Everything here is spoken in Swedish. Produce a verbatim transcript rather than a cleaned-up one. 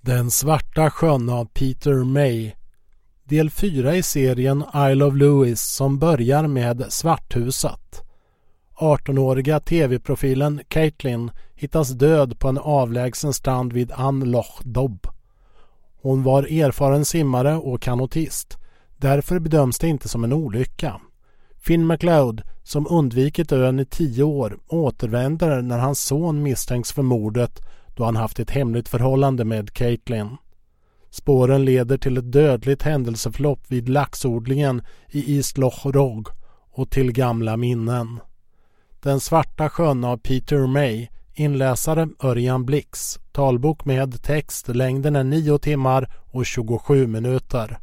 Den svarta sjön av Peter May. Del fyra i serien Isle of Lewis som börjar med Svarthuset. arton-åriga tv-profilen Caitlin hittas död på en avlägsen strand vid Anloch Dobb. Hon var erfaren simmare och kanotist. Därför bedöms det inte som en olycka. Finn McLeod, som undvikit ön i tio år, återvänder när hans son misstänks för mordet då han haft ett hemligt förhållande med Caitlin. Spåren leder till ett dödligt händelseförlopp vid laxodlingen i East Loch Rog och till gamla minnen. Den svarta sjön av Peter May, inläsare Örjan Blix, talbok med text, längden är nio timmar och tjugosju minuter.